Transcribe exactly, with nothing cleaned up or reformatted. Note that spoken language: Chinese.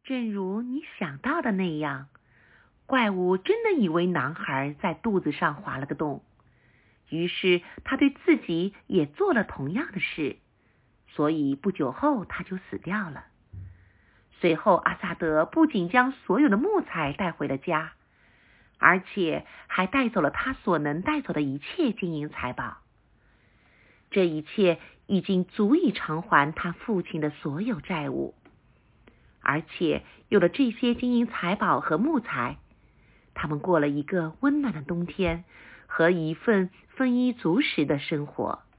正如你想到的那样，怪物真的以为男孩在肚子上划了个洞，于是他对自己也做了同样的事，所以不久后他就死掉了。随后阿萨德不仅将所有的木材带回了家，而且还带走了他所能带走的一切金银财宝。这一切已经足以偿还他父亲的所有债务，而且有了这些金银财宝和木材，他们过了一个温暖的冬天和一份丰衣足食的生活。